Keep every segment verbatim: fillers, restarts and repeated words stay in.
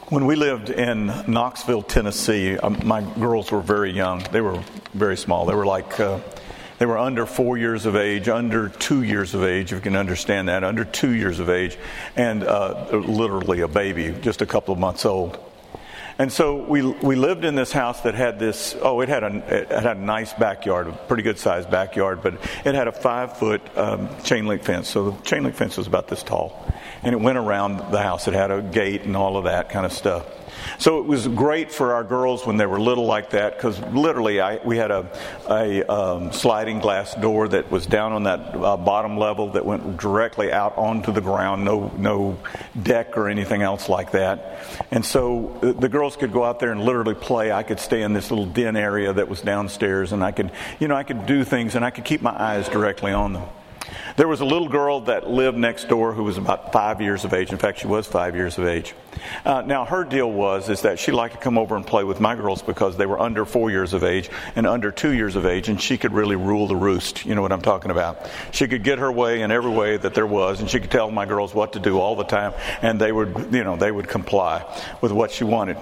When we lived in Knoxville, Tennessee, um, my girls were very young. They were very small. They were like, uh, they were under four years of age, under two years of age, if you can understand that, under two years of age, and uh, literally a baby, just a couple of months old. And so we we lived in this house that had this, oh, it had a, it had a nice backyard, a pretty good sized backyard, but it had a five foot um, chain link fence. So the chain link fence was about this tall. And it went around the house. It had a gate and all of that kind of stuff. So it was great for our girls when they were little like that, because literally I, we had a, a um, sliding glass door that was down on that uh, bottom level that went directly out onto the ground, no no deck or anything else like that. And so the girls could go out there and literally play. I could stay in this little den area that was downstairs, and I could, you know, I could do things, and I could keep my eyes directly on them. There was a little girl that lived next door who was about five years of age. In fact, she was five years of age. Uh, now, her deal was is that she liked to come over and play with my girls because they were under four years of age and under two years of age, and she could really rule the roost. You know what I'm talking about. She could get her way in every way that there was, and she could tell my girls what to do all the time, and they would, you know, they would comply with what she wanted.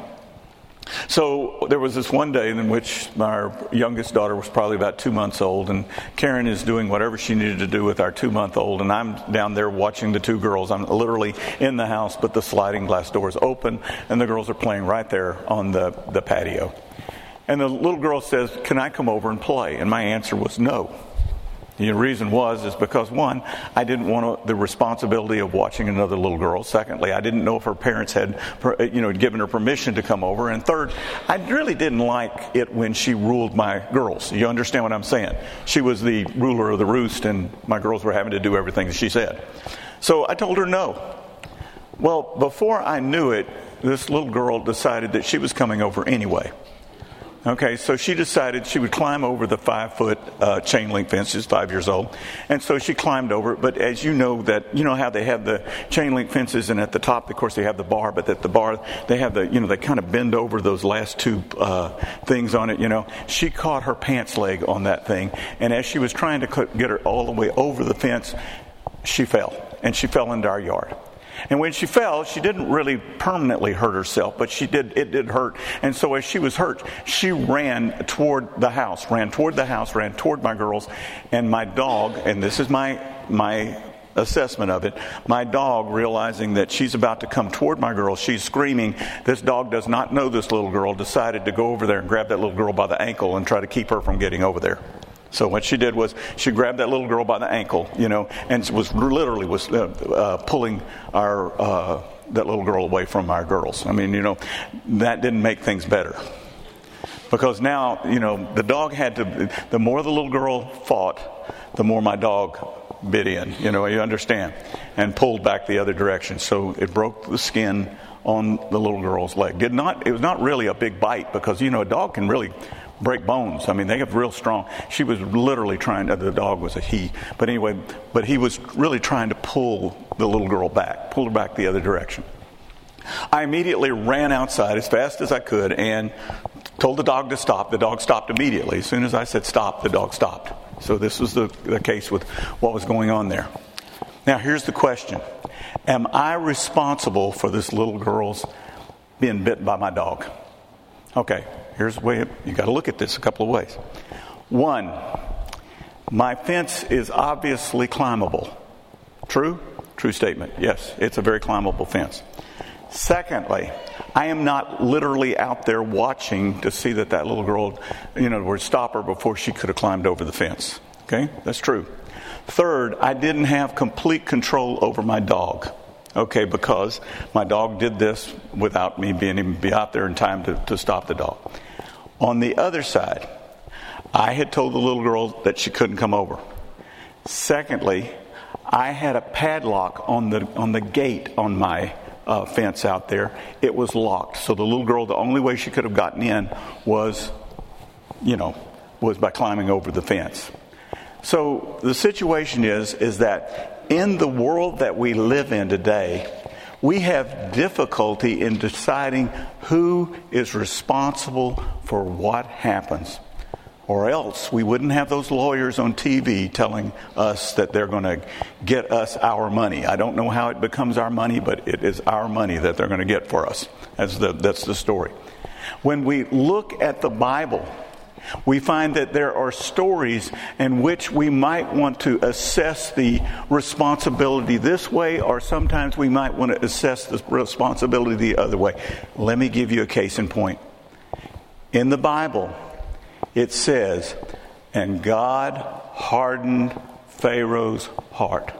So there was this one day in which our youngest daughter was probably about two months old, and Karen is doing whatever she needed to do with our two-month-old, and I'm down there watching the two girls. I'm literally in the house, but the sliding glass door is open, and the girls are playing right there on the, the patio. And the little girl says, "Can I come over and play?" And my answer was no. The reason was is because, one, I didn't want the responsibility of watching another little girl. Secondly, I didn't know if her parents had, you know, given her permission to come over. And third, I really didn't like it when she ruled my girls. You understand what I'm saying? She was the ruler of the roost, and my girls were having to do everything that she said. So I told her no. Well, before I knew it, this little girl decided that she was coming over anyway. Okay, so she decided she would climb over the five-foot uh, chain link fence. She's five years old, and so she climbed over it. But as you know, that you know how they have the chain link fences, and at the top, of course, they have the bar. But at the bar, they have the you know they kind of bend over those last two uh, things on it. You know, she caught her pants leg on that thing, and as she was trying to get her all the way over the fence, she fell, and she fell into our yard. And when she fell, she didn't really permanently hurt herself, but she did, it did hurt. And so as she was hurt, she ran toward the house, ran toward the house, ran toward my girls. And my dog, and this is my, my assessment of it, my dog, realizing that she's about to come toward my girl, she's screaming. This dog does not know this little girl, decided to go over there and grab that little girl by the ankle and try to keep her from getting over there. So what she did was she grabbed that little girl by the ankle, you know, and was literally was uh, uh, pulling our uh, that little girl away from our girls. I mean, you know, that didn't make things better, because now, you know, the dog had to. The more the little girl fought, the more my dog bit in. You know, you understand, and pulled back the other direction. So it broke the skin on the little girl's leg. Did not. It was not really a big bite, because you know a dog can really break bones. I mean, they get real strong. She was literally trying to, the dog was a he, but anyway, but he was really trying to pull the little girl back, pull her back the other direction. I immediately ran outside as fast as I could and told the dog to stop. The dog stopped immediately. As soon as I said stop, the dog stopped. So this was the, the case with what was going on there. Now, here's the question. Am I responsible for this little girl's being bitten by my dog? Okay, here's the way, you got to look at this a couple of ways. One, my fence is obviously climbable. True? True statement. Yes, it's a very climbable fence. Secondly, I am not literally out there watching to see that that little girl, you know, would stop her before she could have climbed over the fence. Okay, that's true. Third, I didn't have complete control over my dog. Okay, because my dog did this without me being even be out there in time to, to stop the dog. On the other side, I had told the little girl that she couldn't come over. Secondly, I had a padlock on the on the gate on my uh, fence out there. It was locked, so the little girl, the only way she could have gotten in was, you know, was by climbing over the fence. So the situation is is that in the world that we live in today, we have difficulty in deciding who is responsible for what happens Or else we wouldn't have those lawyers on T V telling us that they're going to get us our money. I don't know how it becomes our money, but it is our money that they're going to get for us. That's the, that's the story. When we look at the Bible, we find that there are stories in which we might want to assess the responsibility this way, or sometimes we might want to assess the responsibility the other way. Let me give you a case in point. In the Bible, it says, and God hardened Pharaoh's heart.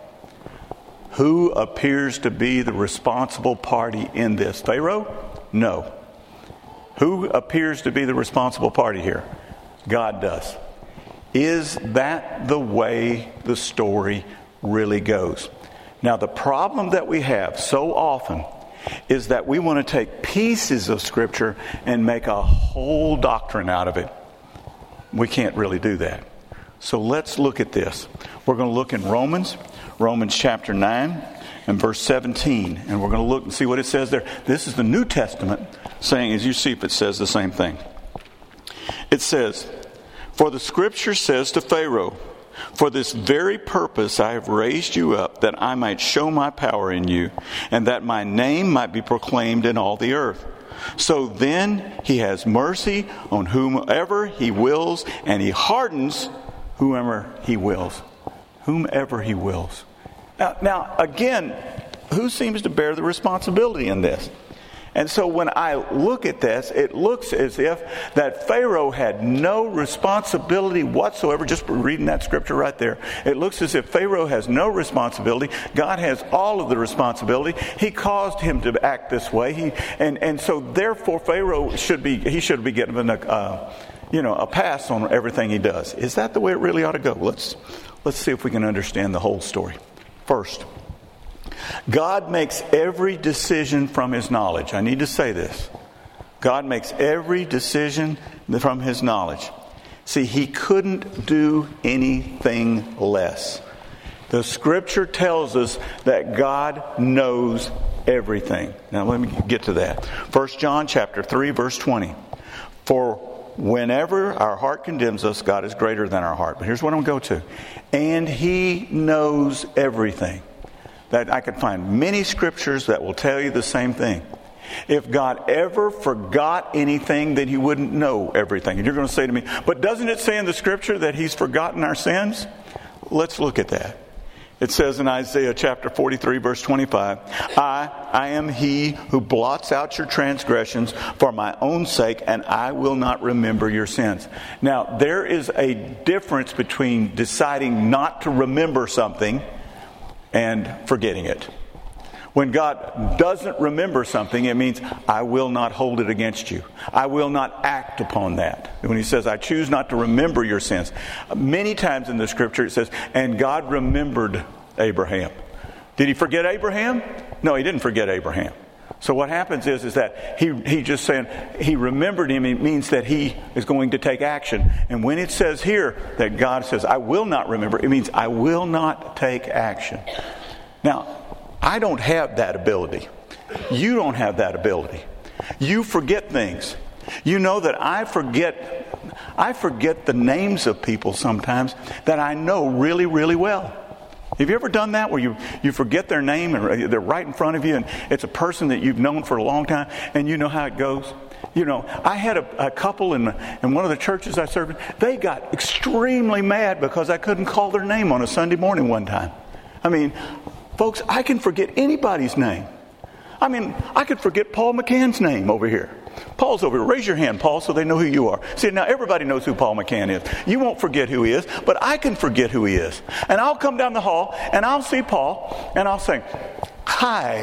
Who appears to be the responsible party in this? Pharaoh? No. Who appears to be the responsible party here? God does. Is that the way the story really goes? Now, the problem that we have so often is that we want to take pieces of Scripture and make a whole doctrine out of it. We can't really do that. So let's look at this. We're going to look in Romans, Romans chapter nine and verse seventeen. And we're going to look and see what it says there. This is the New Testament saying, as you see if it says the same thing. It says, for the Scripture says to Pharaoh, for this very purpose I have raised you up, that I might show my power in you, and that my name might be proclaimed in all the earth. So then he has mercy on whomever he wills, and he hardens whomever he wills. Whomever he wills. Now, now, again, who seems to bear the responsibility in this? And so when I look at this, it looks as if that Pharaoh had no responsibility whatsoever. Just reading that scripture right there. It looks as if Pharaoh has no responsibility. God has all of the responsibility. He caused him to act this way. He, and, and so therefore Pharaoh should be, he should be given a, uh, you know, a pass on everything he does. Is that the way it really ought to go? Let's, let's see if we can understand the whole story. First, God makes every decision from His knowledge. I need to say this. God makes every decision from His knowledge. See, He couldn't do anything less. The Scripture tells us that God knows everything. Now let me get to that. First John chapter three, verse twenty. For whenever our heart condemns us, God is greater than our heart. But here's what I'm going to go to. And He knows everything. That I could find many scriptures that will tell you the same thing. If God ever forgot anything, then He wouldn't know everything. And you're going to say to me, but doesn't it say in the Scripture that He's forgotten our sins? Let's look at that. It says in Isaiah chapter forty-three, verse twenty-five, I, I am He who blots out your transgressions for my own sake, and I will not remember your sins. Now, there is a difference between deciding not to remember something and forgetting it. When God doesn't remember something, it means I will not hold it against you. I will not act upon that. When He says, I choose not to remember your sins. Many times in the Scripture it says, and God remembered Abraham. Did He forget Abraham? No, He didn't forget Abraham. So what happens is, is that he, he just saying He remembered him. It means that He is going to take action. And when it says here that God says, I will not remember, it means I will not take action. Now, I don't have that ability. You don't have that ability. You forget things. You know that I forget, I forget the names of people sometimes that I know really, really well. Have you ever done that where you, you forget their name and they're right in front of you and it's a person that you've known for a long time and you know how it goes? You know, I had a, a couple in, in one of the churches I served in. They got extremely mad because I couldn't call their name on a Sunday morning one time. I mean, folks, I can forget anybody's name. I mean, I could forget Paul McCann's name over here. Paul's over here. Raise your hand, Paul, so they know who you are. See, now everybody knows who Paul McCann is. You won't forget who he is, but I can forget who he is. And I'll come down the hall, and I'll see Paul, and I'll say, hi.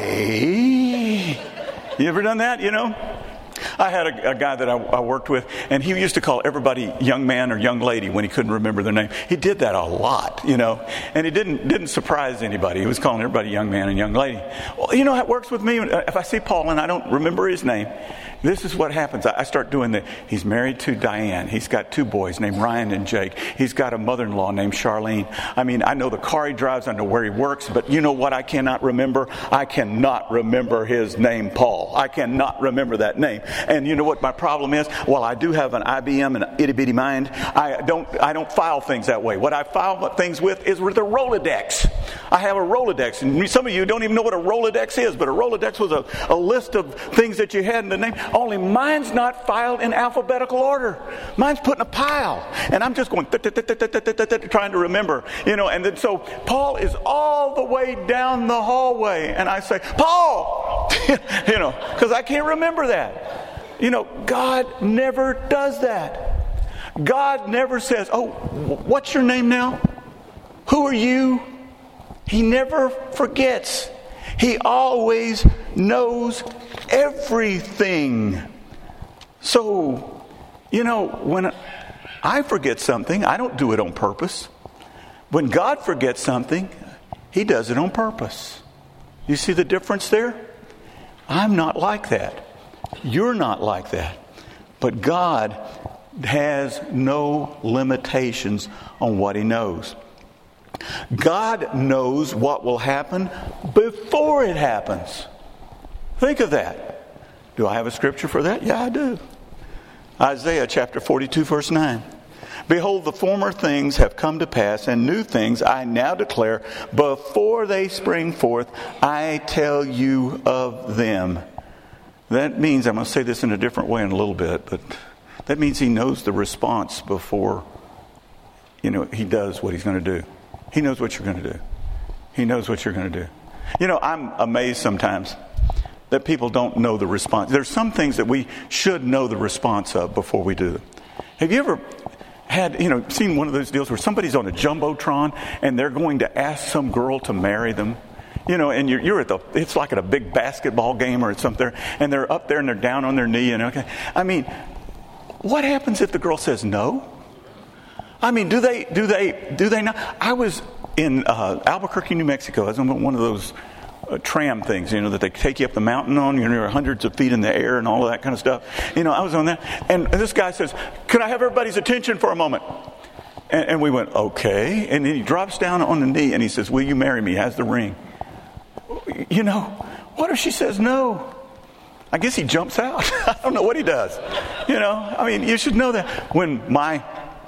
You ever done that, you know? I had a, a guy that I, I worked with, and he used to call everybody young man or young lady when he couldn't remember their name. He did that a lot, you know, and it didn't didn't surprise anybody. He was calling everybody young man and young lady. Well, you know how it works with me? If I see Paul and I don't remember his name, this is what happens. I start doing the, he's married to Diane. He's got two boys named Ryan and Jake. He's got a mother-in-law named Charlene. I mean, I know the car he drives, I know where he works, but you know what I cannot remember? I cannot remember his name, Paul. I cannot remember that name. And you know what my problem is? Well, I do have an I B M and an itty bitty mind. I don't I don't file things that way. What I file things with is with a Rolodex. I have a Rolodex. And some of you don't even know what a Rolodex is, but a Rolodex was a, a list of things that you had in the name. Only mine's not filed in alphabetical order. Mine's put in a pile. And I'm just going trying to remember. You know, and then so Paul is all the way down the hallway. And I say, Paul! You know, because I can't remember that. You know, God never does that. God never says, oh, what's your name now? Who are you? He never forgets. He always knows everything. So, you know, when I forget something, I don't do it on purpose. When God forgets something, He does it on purpose. You see the difference there? I'm not like that. You're not like that. But God has no limitations on what He knows. God knows what will happen before it happens. Think of that. Do I have a scripture for that? Yeah, I do. Isaiah chapter forty-two, verse nine. Behold, the former things have come to pass, and new things I now declare. Before they spring forth, I tell you of them. That means, I'm going to say this in a different way in a little bit, but that means He knows the response before, you know, He does what He's going to do. He knows what you're going to do. He knows what you're going to do. You know, I'm amazed sometimes that people don't know the response. There's some things that we should know the response of before we do them. Have you ever had, you know, seen one of those deals where somebody's on a jumbotron and they're going to ask some girl to marry them? You know, and you're, you're at the, it's like at a big basketball game or something, and they're up there and they're down on their knee. And okay, I mean, what happens if the girl says no? I mean, do they, do they, do they not? I was in uh, Albuquerque, New Mexico. I was on one of those uh, tram things, you know, that they take you up the mountain on. You know, you're hundreds of feet in the air and all of that kind of stuff. You know, I was on that. And this guy says, "Can I have everybody's attention for a moment?" And, and we went, okay. And then he drops down on the knee and he says, "Will you marry me?" Has the ring. You know, what if she says no? I guess he jumps out. I don't know what he does. You know, I mean, you should know that. When my,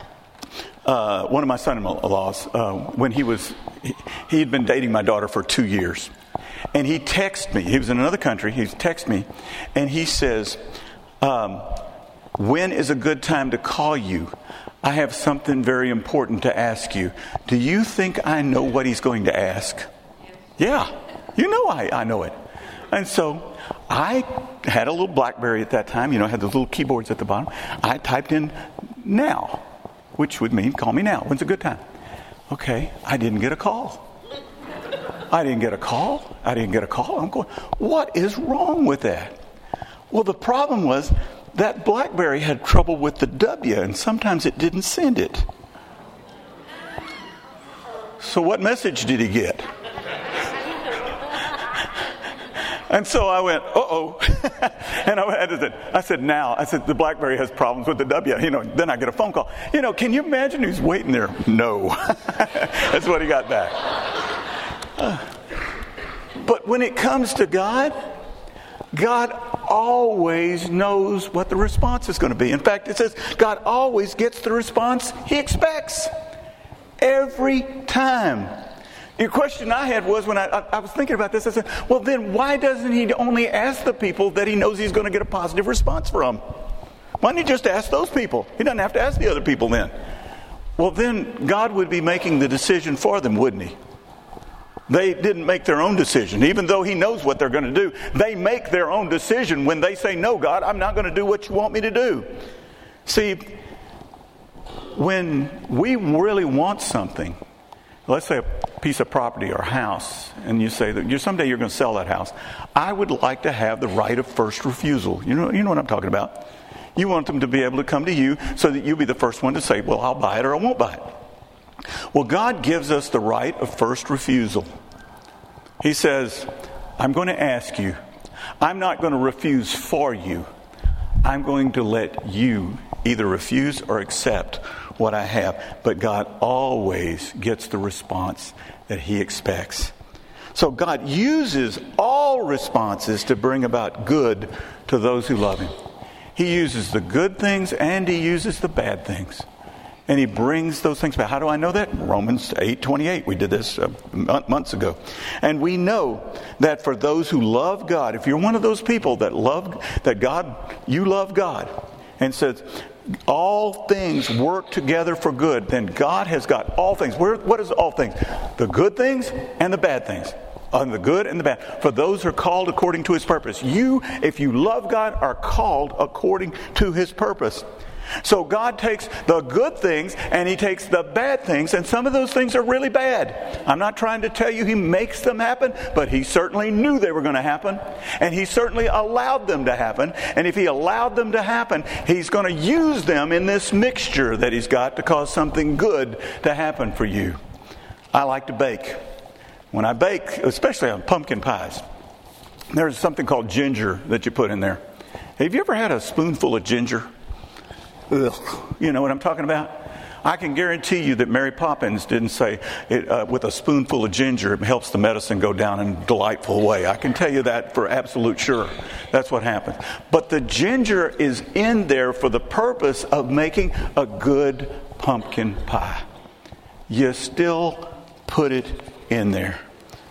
uh, one of my son-in-laws, uh, when he was, he, he had been dating my daughter for two years. And he texted me. He was in another country. He texted me. And he says, um, when is a good time to call you? I have something very important to ask you. Do you think I know what he's going to ask? Yeah. You know I, I know it. And so I had a little BlackBerry at that time. You know, I had those little keyboards at the bottom. I typed in now, which would mean call me now. When's a good time? Okay, I didn't get a call. I didn't get a call. I didn't get a call. I'm going, what is wrong with that? Well, the problem was that BlackBerry had trouble with the W, and sometimes it didn't send it. So what message did he get? And so I went, uh-oh. And I said, I said, now, I said, the BlackBerry has problems with the W. You know, then I get a phone call. You know, can you imagine who's waiting there? No. That's what he got back. Uh, but when it comes to God, God always knows what the response is going to be. In fact, it says God always gets the response He expects. Every time. The question I had was, when I, I, I was thinking about this, I said, well, then why doesn't He only ask the people that He knows He's going to get a positive response from? Why don't He just ask those people? He doesn't have to ask the other people then. Well, then God would be making the decision for them, wouldn't He? They didn't make their own decision. Even though He knows what they're going to do, they make their own decision when they say, no, God, I'm not going to do what you want me to do. See, when we really want something, let's say a piece of property or a house, and you say that you someday you're going to sell that house. I would like to have the right of first refusal. You know, you know what I'm talking about. You want them to be able to come to you so that you'll be the first one to say, well, I'll buy it or I won't buy it. Well, God gives us the right of first refusal. He says, I'm going to ask you. I'm not going to refuse for you. I'm going to let you either refuse or accept what I have. But God always gets the response that He expects. So God uses all responses to bring about good to those who love Him. He uses the good things and He uses the bad things. And He brings those things back. How do I know that? Romans eight twenty-eight. We did this uh, months ago. And we know that for those who love God, if you're one of those people that love, that God, you love God, and says, all things work together for good, then God has got all things. Where, what is all things? The good things and the bad things. On the good and the bad. For those who are called according to His purpose. You, if you love God, are called according to His purpose. So God takes the good things and He takes the bad things, and some of those things are really bad. I'm not trying to tell you He makes them happen, but He certainly knew they were going to happen, and He certainly allowed them to happen. And if He allowed them to happen, He's going to use them in this mixture that He's got to cause something good to happen for you. I like to bake. When I bake, especially on pumpkin pies, there's something called ginger that you put in there. Have you ever had a spoonful of ginger? Ugh. You know what I'm talking about? I can guarantee you that Mary Poppins didn't say, it, uh, with a spoonful of ginger, it helps the medicine go down in a delightful way. I can tell you that for absolute sure. That's what happens. But the ginger is in there for the purpose of making a good pumpkin pie. You still put it in there.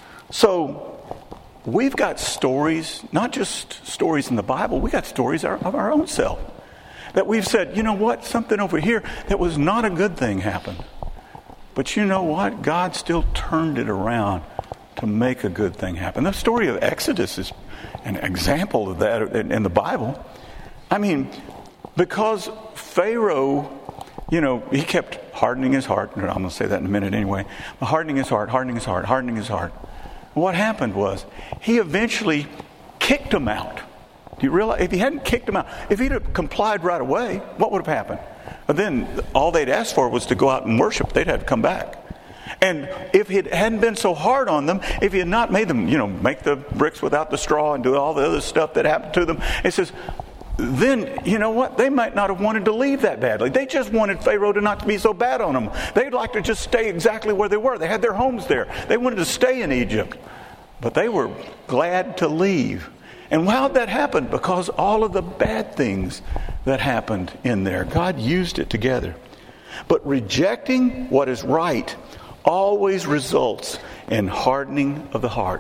So we've got stories, not just stories in the Bible, we got stories of our own self. That we've said, you know what, something over here that was not a good thing happened. But you know what? God still turned it around to make a good thing happen. The story of Exodus is an example of that in the Bible. I mean, because Pharaoh, you know, he kept hardening his heart. I'm going to say that in a minute anyway. Hardening his heart, hardening his heart, hardening his heart. What happened was he eventually kicked him out. Do you realize, if he hadn't kicked him out, if he'd have complied right away, what would have happened? But then all they'd asked for was to go out and worship. They'd have to come back. And if it hadn't been so hard on them, if he had not made them, you know, make the bricks without the straw and do all the other stuff that happened to them, it says, then, you know what, they might not have wanted to leave that badly. They just wanted Pharaoh to not be so bad on them. They'd like to just stay exactly where they were. They had their homes there. They wanted to stay in Egypt. But they were glad to leave. And how did that happen? Because all of the bad things that happened in there, God used it together. But rejecting what is right always results in hardening of the heart.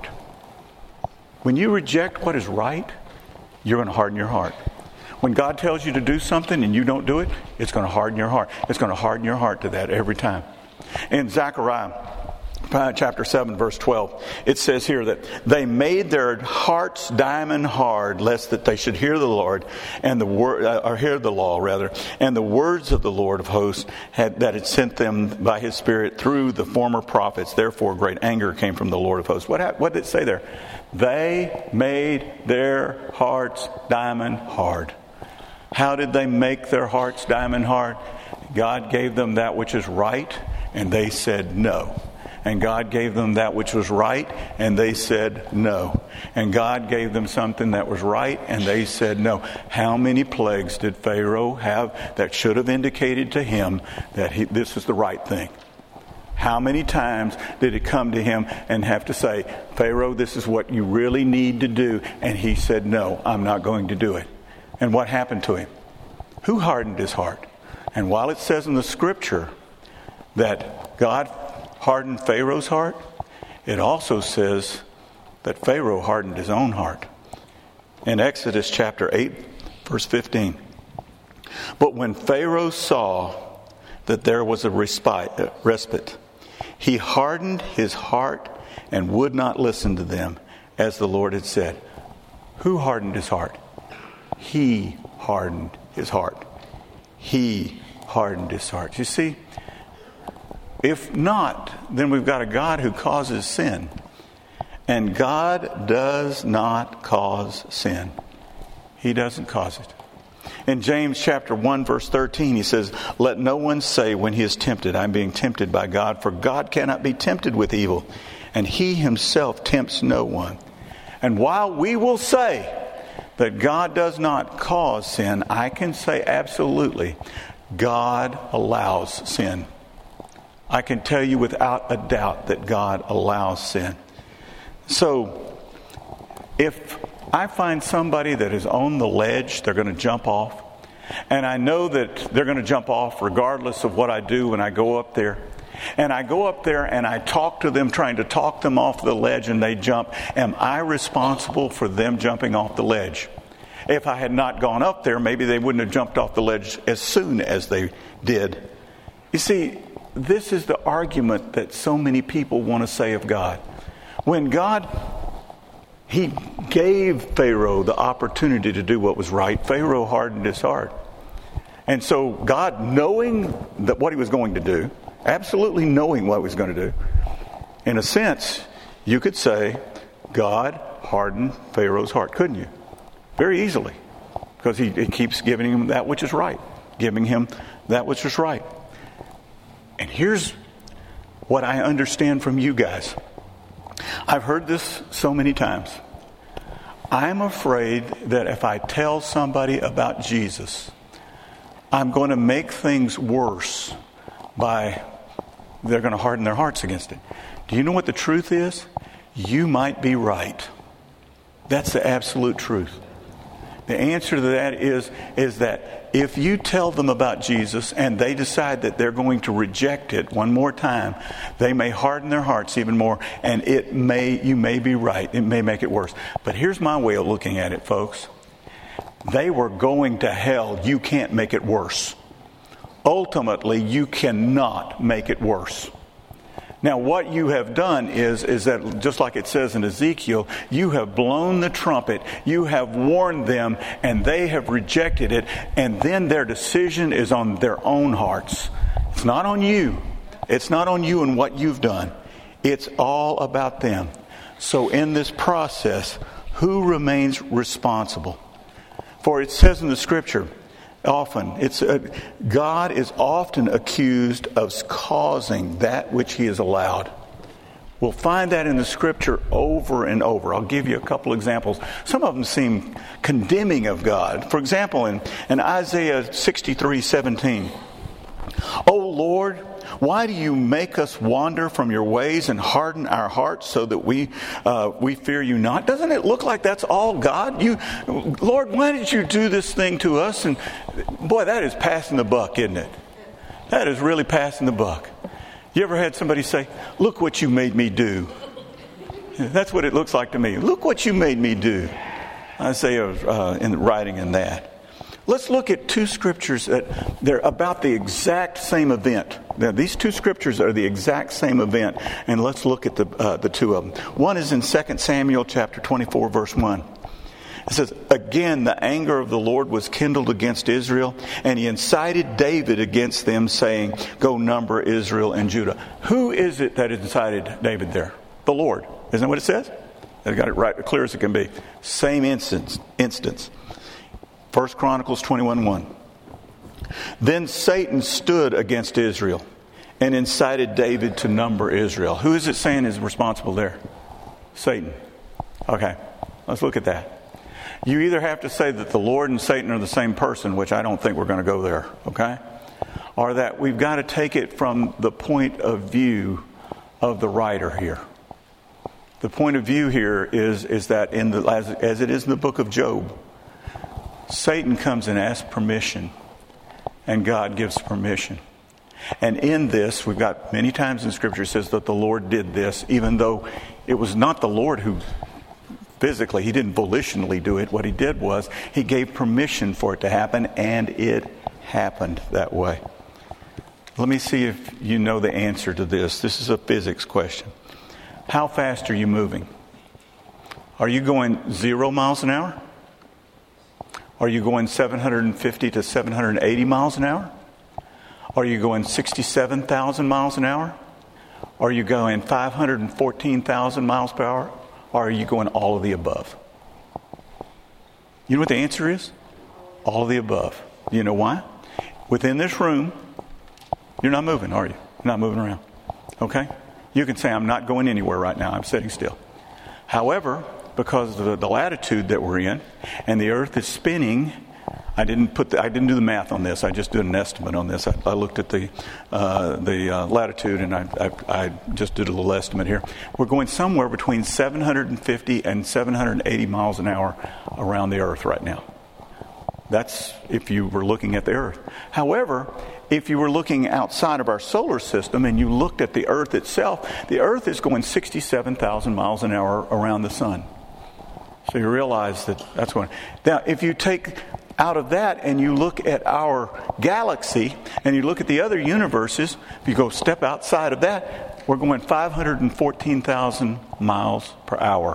When you reject what is right, you're going to harden your heart. When God tells you to do something and you don't do it, it's going to harden your heart. It's going to harden your heart to that every time. In Zechariah chapter seven, verse twelve, it says here that they made their hearts diamond hard, lest that they should hear the Lord and the word, uh, or hear the law rather, and the words of the Lord of hosts had that had sent them by His Spirit through the former prophets. Therefore, great anger came from the Lord of hosts. What what did it say there? They made their hearts diamond hard. How did they make their hearts diamond hard? God gave them that which is right, and they said no. And God gave them that which was right, and they said no. And God gave them something that was right, and they said no. How many plagues did Pharaoh have that should have indicated to him that he, this is the right thing? How many times did it come to him and have to say, Pharaoh, this is what you really need to do? And he said, no, I'm not going to do it. And what happened to him? Who hardened his heart? And while it says in the scripture that God hardened Pharaoh's heart, it also says that Pharaoh hardened his own heart. In Exodus chapter eight, verse fifteen. But when Pharaoh saw that there was a respite, respite, he hardened his heart and would not listen to them, as the Lord had said. Who hardened his heart? He hardened his heart. He hardened his heart. You see, if not, then we've got a God who causes sin. And God does not cause sin. He doesn't cause it. In James chapter one, verse thirteen, he says, let no one say when he is tempted, I'm being tempted by God, for God cannot be tempted with evil, and He Himself tempts no one. And while we will say that God does not cause sin, I can say absolutely, God allows sin. I can tell you without a doubt that God allows sin. So, if I find somebody that is on the ledge, they're going to jump off. And I know that they're going to jump off regardless of what I do when I go up there. And I go up there and I talk to them, trying to talk them off the ledge, and they jump. Am I responsible for them jumping off the ledge? If I had not gone up there, maybe they wouldn't have jumped off the ledge as soon as they did. You see, this is the argument that so many people want to say of God. When God, He gave Pharaoh the opportunity to do what was right, Pharaoh hardened his heart. And so God, knowing that what He was going to do, absolutely knowing what He was going to do, in a sense, you could say God hardened Pharaoh's heart, couldn't you? Very easily. Because he, he keeps giving him that which is right. Giving him that which is right. And here's what I understand from you guys. I've heard this so many times. I'm afraid that if I tell somebody about Jesus, I'm going to make things worse by they're going to harden their hearts against it. Do you know what the truth is? You might be right. That's the absolute truth. The answer to that is, is that if you tell them about Jesus and they decide that they're going to reject it one more time, they may harden their hearts even more, and it may you may be right. It may make it worse. But here's my way of looking at it, folks. They were going to hell. You can't make it worse. Ultimately, you cannot make it worse. Now, what you have done is, is that, just like it says in Ezekiel, you have blown the trumpet, you have warned them, and they have rejected it, and then their decision is on their own hearts. It's not on you. It's not on you and what you've done. It's all about them. So in this process, who remains responsible? For it says in the Scripture, often, it's uh, God is often accused of causing that which He has allowed. We'll find that in the Scripture over and over. I'll give you a couple examples. Some of them seem condemning of God. For example, in, in Isaiah sixty-three seventeen, "O Lord, why do you make us wander from your ways and harden our hearts so that we uh, we fear you not?" Doesn't it look like that's all God? You, Lord, why did you do this thing to us? And boy, that is passing the buck, isn't it? That is really passing the buck. You ever had somebody say, "Look what you made me do"? That's what it looks like to me. Look what you made me do. I say uh, in writing in that. Let's look at two scriptures that they're about the exact same event. Now, these two scriptures are the exact same event, and let's look at the uh, the two of them. One is in Second Samuel chapter twenty-four, verse one. It says, "Again, the anger of the Lord was kindled against Israel, and He incited David against them, saying, 'Go number Israel and Judah.'" Who is it that incited David there? The Lord. Isn't that what it says? I got it right, clear as it can be. Same instance. instance. First Chronicles twenty-one one. "Then Satan stood against Israel and incited David to number Israel." Who is it saying is responsible there? Satan. Okay, let's look at that. You either have to say that the Lord and Satan are the same person, which I don't think we're going to go there, okay? Or that we've got to take it from the point of view of the writer here. The point of view here is, is that in the as, as it is in the book of Job, Satan comes and asks permission, and God gives permission. And in this, we've got many times in Scripture it says that the Lord did this, even though it was not the Lord who physically, He didn't volitionally do it. What He did was He gave permission for it to happen, and it happened that way. Let me see if you know the answer to this. This is a physics question. How fast are you moving? Are you going zero miles an hour? Are you going seven hundred fifty to seven hundred eighty miles an hour? Are you going sixty-seven thousand miles an hour? Are you going five hundred fourteen thousand miles per hour? Or are you going all of the above? You know what the answer is? All of the above. You know why? Within this room, you're not moving, are you? You're not moving around. Okay? You can say, "I'm not going anywhere right now. I'm sitting still." However, because of the, the latitude that we're in, and the earth is spinning I didn't put the, I didn't do the math on this. I just did an estimate on this. I, I looked at the uh, the uh, latitude, and I, I I just did a little estimate here. We're going somewhere between seven hundred fifty and seven hundred eighty miles an hour around the Earth right now. That's if you were looking at the Earth. However, if you were looking outside of our solar system and you looked at the Earth itself, the Earth is going sixty-seven thousand miles an hour around the sun. So you realize that that's going. Now, if you take out of that and you look at our galaxy and you look at the other universes, if you go step outside of that, we're going five hundred fourteen thousand miles per hour.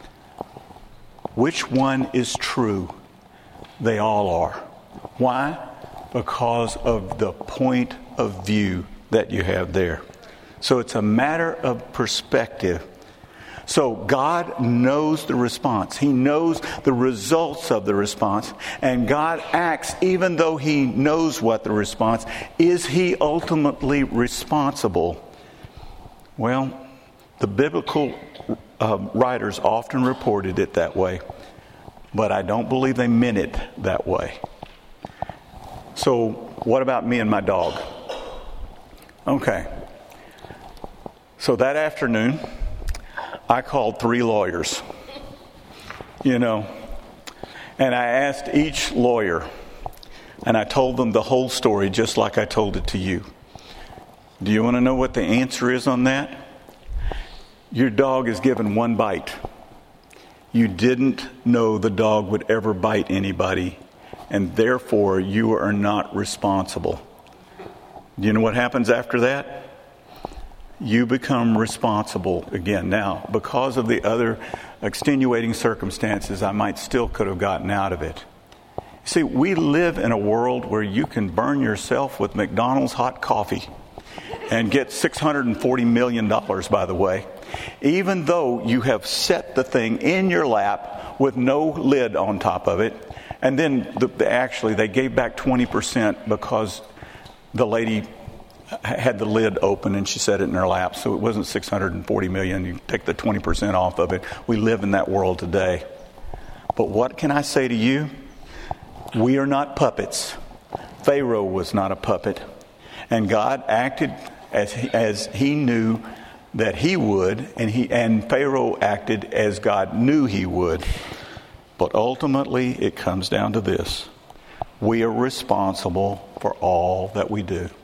Which one is true? They all are. Why? Because of the point of view that you have there. So it's a matter of perspective. So God knows the response. He knows the results of the response. And God acts even though He knows what the response is. He ultimately responsible? Well, the biblical uh, writers often reported it that way. But I don't believe they meant it that way. So what about me and my dog? Okay. So that afternoon, I called three lawyers, you know, and I asked each lawyer, and I told them the whole story just like I told it to you. Do you want to know what the answer is on that? Your dog is given one bite. You didn't know the dog would ever bite anybody, and therefore you are not responsible. Do you know what happens after that? You become responsible again. Now, because of the other extenuating circumstances, I might still could have gotten out of it. See, we live in a world where you can burn yourself with McDonald's hot coffee and get six hundred forty million dollars, by the way, even though you have set the thing in your lap with no lid on top of it. And then the, the, actually they gave back twenty percent because the lady had the lid open and she set it in her lap. So it wasn't six hundred forty million. You take the twenty percent off of it. We live in that world today. But what can I say to you? We are not puppets. Pharaoh was not a puppet. And God acted as he, as he knew that he would, and he and Pharaoh acted as God knew he would. But ultimately, it comes down to this. We are responsible for all that we do.